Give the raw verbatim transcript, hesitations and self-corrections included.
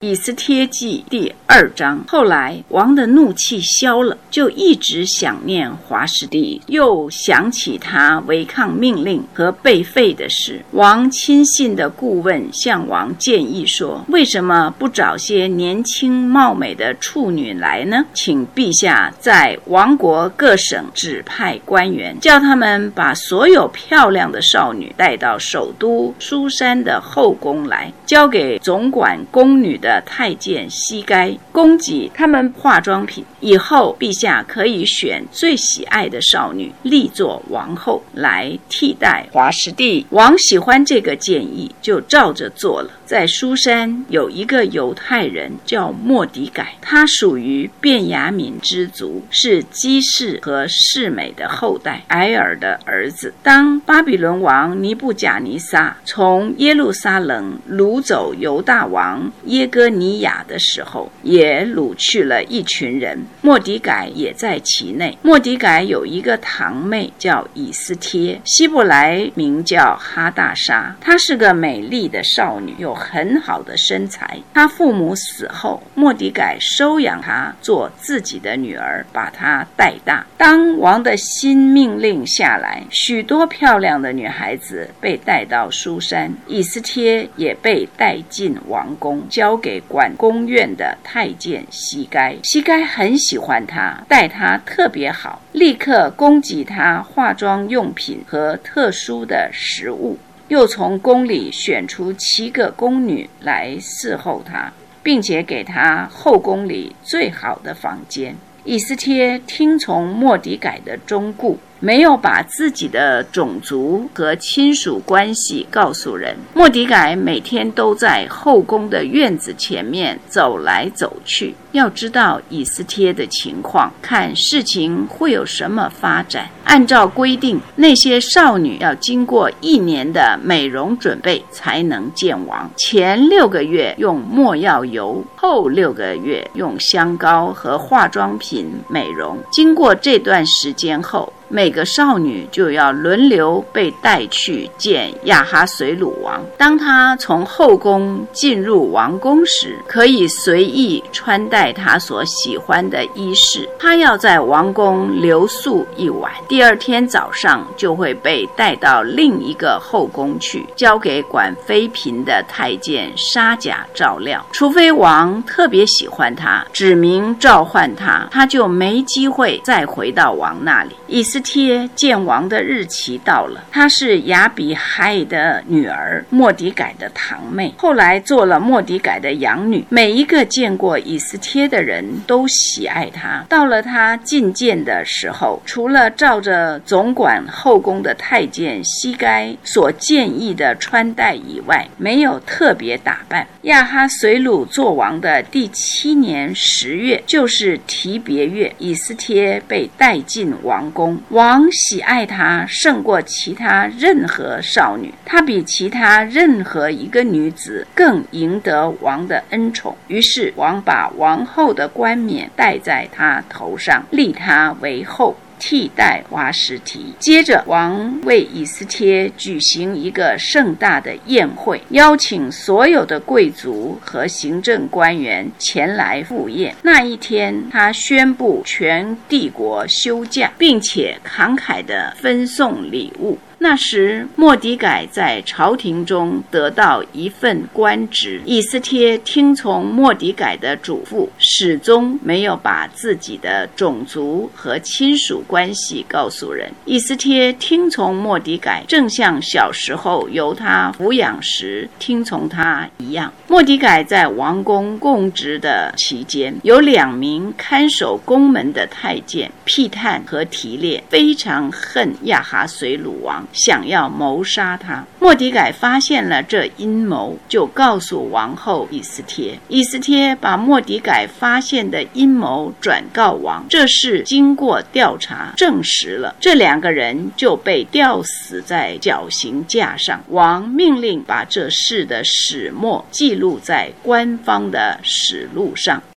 以斯帖记第二章。后来王的怒气消了，就一直想念华实帝，又想起他违抗命令和被废的事。王亲信的顾问向王建议说，为什么不找些年轻貌美的处女来呢？请陛下在王国各省指派官员，叫他们把所有漂亮的少女带到首都书珊的后宫来，交给总管宫女的太监西该，供给他们化妆品。以后陛下可以选最喜爱的少女立作王后，来替代华实帝。王喜欢这个建议，就照着做了。在书珊有一个犹太人叫末底改，他属于便雅悯之族，是基士和示美的后代，埃尔的儿子。当巴比伦王尼布甲尼撒从耶路撒冷掳走犹大王耶哥尼亚的时候，也掳去了一群人，末底改也在其内。末底改有一个堂妹叫以斯帖，希伯来名叫哈大沙，她是个美丽的少女，有很好的身材。她父母死后，末底改收养她做自己的女儿，把她带大。当王的新命令下来，许多漂亮的女孩子被带到书珊，以斯帖也被带进王宫，交给管宫院的太监西该。西该很喜欢她，待她特别好，立刻供给她化妆用品和特殊的食物，又从宫里选出七个宫女来伺候她，并且给她后宫里最好的房间。以斯帖听从末底改的忠告，没有把自己的种族和亲属关系告诉人。末底改每天都在后宫的院子前面走来走去，要知道以斯帖的情况，看事情会有什么发展。按照规定，那些少女要经过一年的美容准备才能见王。前六个月用没药油，后六个月用香膏和化妆品美容。经过这段时间后，每个少女就要轮流被带去见亚哈随鲁王。当他从后宫进入王宫时，可以随意穿戴他所喜欢的衣饰。他要在王宫留宿一晚，第二天早上就会被带到另一个后宫去，交给管妃嫔的太监沙甲照料。除非王特别喜欢他，指明召唤他，他就没机会再回到王那里。以斯帖见王的日期到了，她是亚比海的女儿，末底改的堂妹，后来做了末底改的养女。每一个见过以斯帖的人都喜爱她。到了她觐见的时候，除了照着总管后宫的太监西该所建议的穿戴以外，没有特别打扮。亚哈随鲁做王的第七年十月，就是提别月，以斯帖被带进王宫。王喜爱她胜过其他任何少女，她比其他任何一个女子更赢得王的恩宠。于是王把王后的冠冕戴在她头上，立她为后，替代华实提。接着王为以斯帖举行一个盛大的宴会，邀请所有的贵族和行政官员前来赴宴。那一天他宣布全帝国休假，并且慷慨地分送礼物。那时末底改在朝廷中得到一份官职。以斯帖听从末底改的嘱咐，始终没有把自己的种族和亲属关系告诉人。以斯帖听从末底改，正像小时候由他抚养时听从他一样。末底改在王宫供职的期间，有两名看守宫门的太监辟探和提列非常恨亚哈随鲁王，想要谋杀他。末底改发现了这阴谋，就告诉王后以斯帖。以斯帖把末底改发现的阴谋转告王，这事经过调查证实了，这两个人就被吊死在绞刑架上。王命令把这事的始末记录在官方的史录上。